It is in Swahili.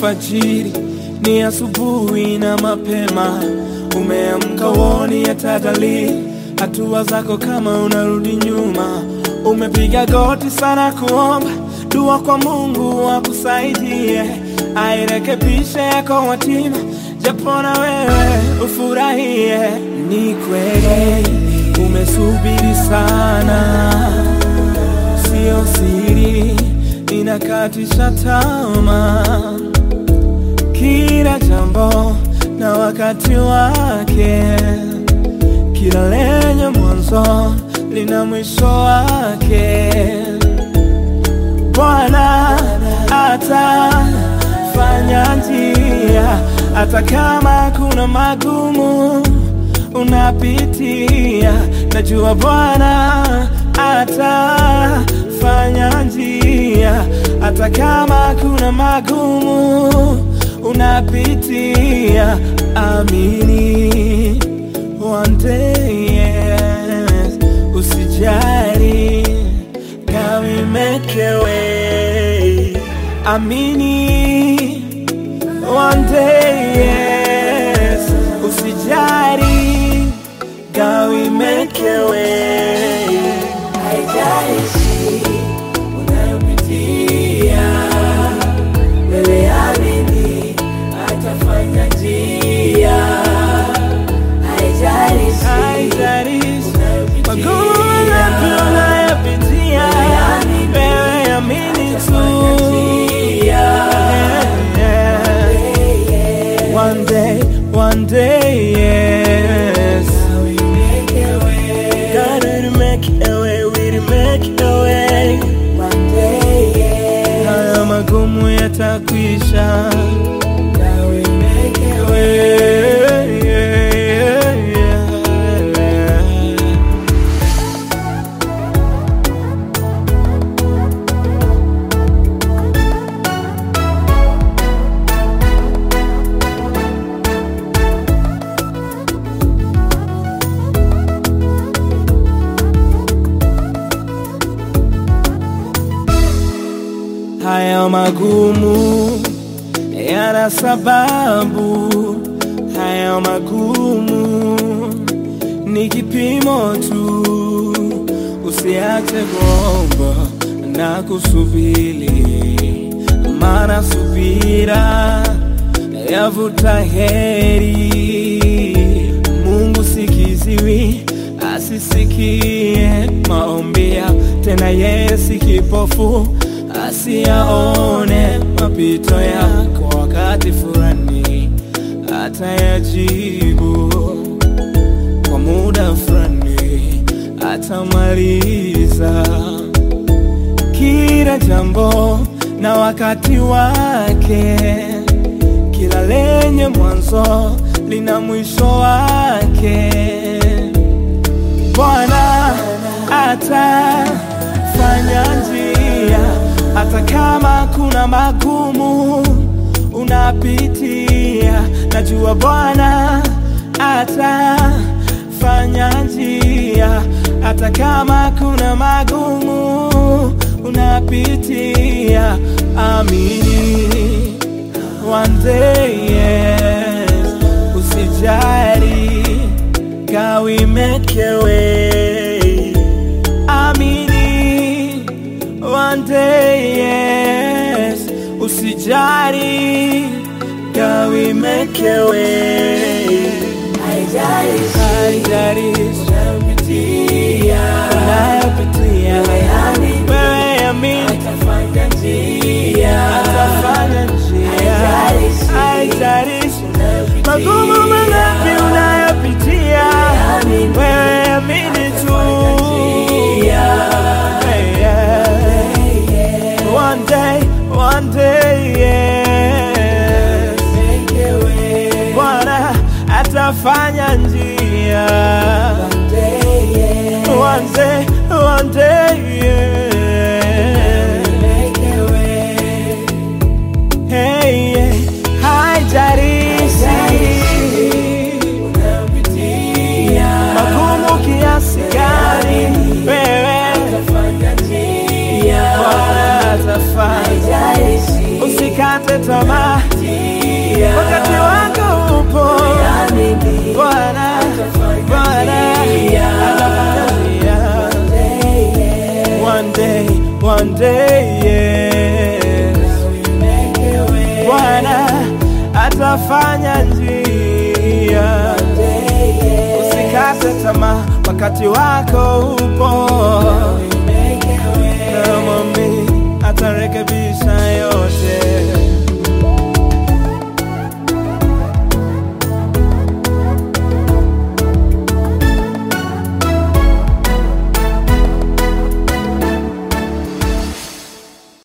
alfajiri, ni asubuhi na mapema. Umeamka woni ya tadali, hatua zako kama unarudi nyuma. Umepiga goti sana kuomba dua kwa Mungu akusaidie, airekebishe yako watima, japo na wewe ufurahie. Ni kweli umesubiri sana, sio siri, inakatisha tamaa. Kila jambo na wakati wake, kila lenye mwanzo lina mwisho wake. Bwana atafanya njia, hata kama kuna magumu unapitia. Najua Bwana atafanya njia, hata kama kuna magumu unapitia. Amini, one day, yes. Usijali, God will make a way. Amini, one day, yes. Usijali, God will make a way. Haijalishi unayopitia, wewe amini atafanya njia. Haijalishi magumu unayopitia, wewe amini tu. One day, yes. God will make a way, will make a way. One day, yes. Haya magumu yatakwisha. God will make a way. Haya magumu yana sababu, haya magumu ni kipimo tu. Usiache kuomba na kusubiri, maana subira yavuta heri. Mungu si kiziwi asisikie maombi yako, tena yeye si kipofu asiyaone mapito yako. Wakati fulani atayajibu, kwa muda fulani atamaliza. Kila jambo na wakati wake, kila lenye mwanzo lina mwisho wake. Bwana atafanya njia, hata kama kuna magumu unapitia. Najua Bwana atafanya njia, hata kama kuna magumu unapitia. Amini, one day, yes. Usijali, God will make a way. Amini, one day, yes. Usijali, God will make a way. Haijalishi unayopitia, wewe amini Atafanya njia. Haijalishi magumu mangapi unayopitia, wewe amini tu. One day, yes. Bwana atafanya njia. One day, yes. Hey, yeah. Haijalishi magumu kiasi gani, wewe Bwana atafanya. Usikate tamaa. wakati wako upo. Bwana atafanya njia. One day, yes. Bwana atafanya njia. Usikate tamaa, wakati wako upo. Na mwamini atarekebisha.